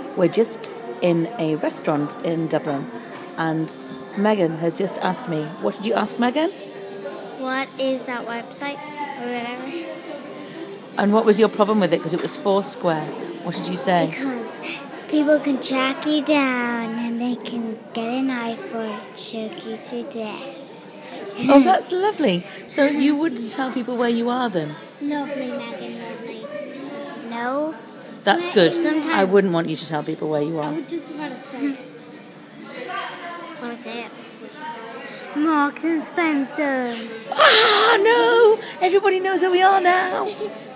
We're just in a restaurant in Dublin, and Megan has just asked me, what did you ask Megan? What is that website or whatever? And what was your problem with it? Because it was Foursquare. What did you say? Because people can track you down and they can get a knife or choke you to death. Oh, that's lovely. So you wouldn't tell people where you are then? Lovely, Megan, lovely. No. That's good. Sometimes I wouldn't want you to tell people where you I are. would just want to say it. Want to say it? Marks and Spencer. Ah, no! Everybody knows where we are now.